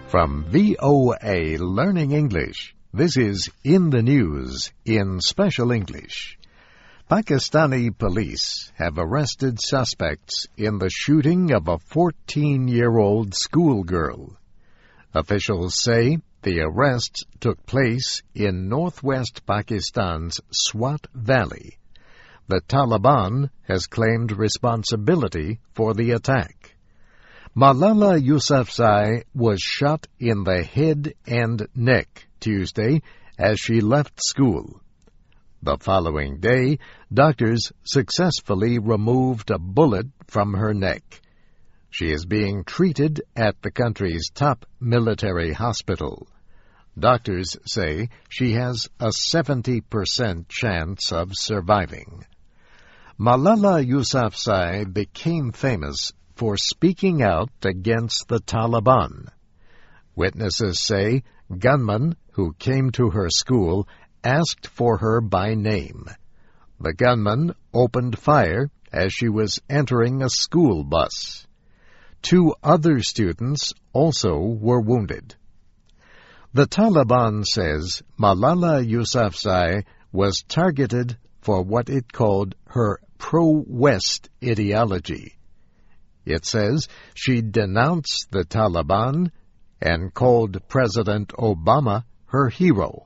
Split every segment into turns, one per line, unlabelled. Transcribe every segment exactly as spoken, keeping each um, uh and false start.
From V O A Learning English, this is In the News in Special English. Pakistani police have arrested suspects in the shooting of a fourteen-year-old schoolgirl. Officials say the arrests took place in northwest Pakistan's Swat Valley. The Taliban has claimed responsibility for the attack. Malala Yousafzai was shot in the head and neck Tuesday as she left school. The following day, doctors successfully removed a bullet from her neck. She is being treated at the country's top military hospital. Doctors say she has a seventy percent chance of surviving. Malala Yousafzai became famous for speaking out against the Taliban. Witnesses say gunmen who came to her school asked for her by name. The gunman opened fire as she was entering a school bus. Two other students also were wounded. The Taliban says Malala Yousafzai was targeted for what it called her pro-West ideology. It says she denounced the Taliban and called President Obama her hero.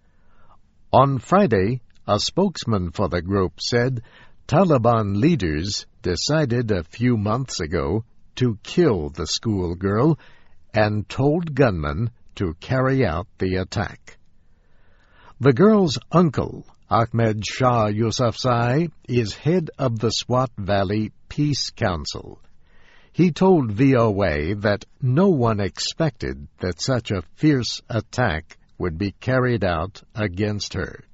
On Friday, a spokesman for the group said Taliban leaders decided a few months ago to kill the schoolgirl and told gunmen to carry out the attack. The girl's uncle, Ahmed Shah Yousafzai, is head of the Swat Valley Peace Council. He told V O A that no one expected that such a fierce attack would be carried out against her.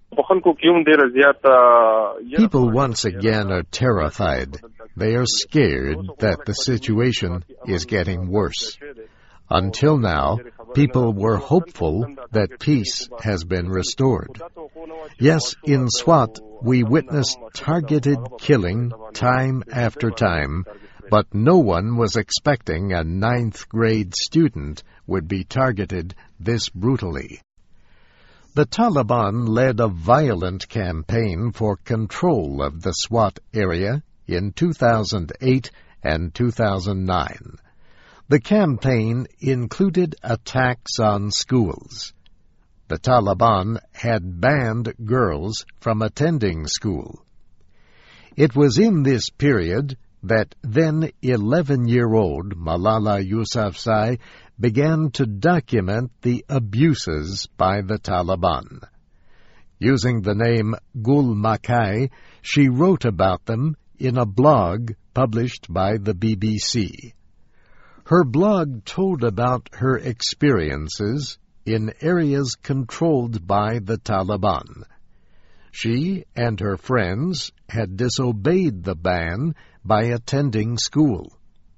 People once again are terrified. They are scared that the situation is getting worse. Until now, people were hopeful that peace has been restored. Yes, in Swat, we witnessed targeted killing time after time, but no one was expecting a ninth-grade student would be targeted this brutally. The Taliban led a violent campaign for control of the Swat area in two thousand eight and two thousand nine. The campaign included attacks on schools. The Taliban had banned girls from attending school. It was in this period that then eleven-year-old Malala Yousafzai began to document the abuses by the Taliban. Using the name Gul Makai, she wrote about them in a blog published by the B B C. Her blog told about her experiences in areas controlled by the Taliban. She and her friends had disobeyed the ban by attending school.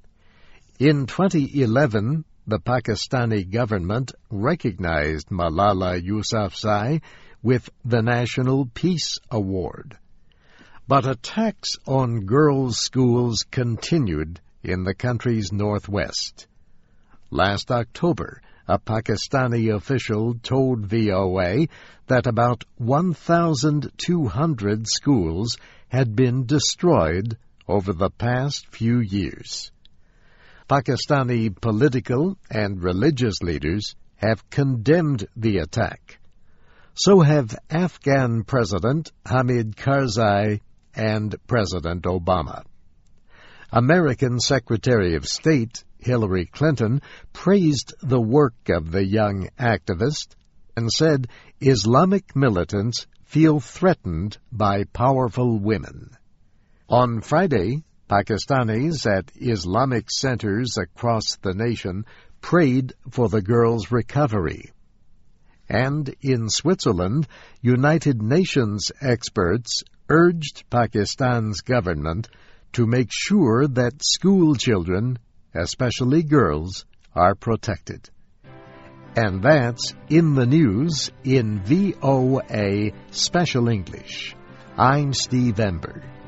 In twenty eleven, the Pakistani government recognized Malala Yousafzai with the National Peace Award. But attacks on girls' schools continued in the country's northwest. Last October, a Pakistani official told V O A that about one thousand two hundred schools had been destroyed over the past few years. Pakistani political and religious leaders have condemned the attack. So have Afghan President Hamid Karzai and President Obama. American Secretary of State Hillary Clinton praised the work of the young activist and said Islamic militants feel threatened by powerful women. On Friday, Pakistanis at Islamic centers across the nation prayed for the girl's recovery. And in Switzerland, United Nations experts urged Pakistan's government to make sure that school children, especially girls, are protected. And that's In the News in V O A Special English. I'm Steve Ember.